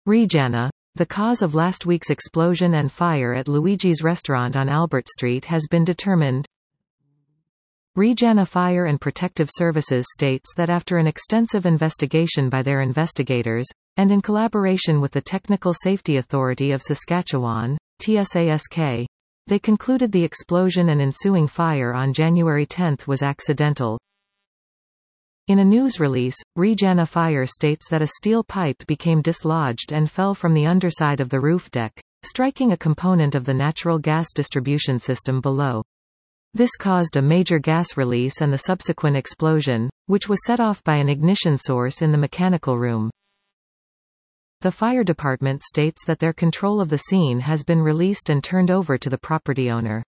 Reggiana. The cause of last week's explosion and fire at Luigi's restaurant on Albert Street has been determined. Reggiana Fire and Protective Services states that after an extensive investigation by their investigators, and in collaboration with the Technical Safety Authority of Saskatchewan, TSASK, they concluded the explosion and ensuing fire on January 10 was accidental. In a news release, Reggiana Fire states that a steel pipe became dislodged and fell from the underside of the roof deck, striking a component of the natural gas distribution system below. This caused a major gas release and the subsequent explosion, which was set off by an ignition source in the mechanical room. The fire department states that their control of the scene has been released and turned over to the property owner.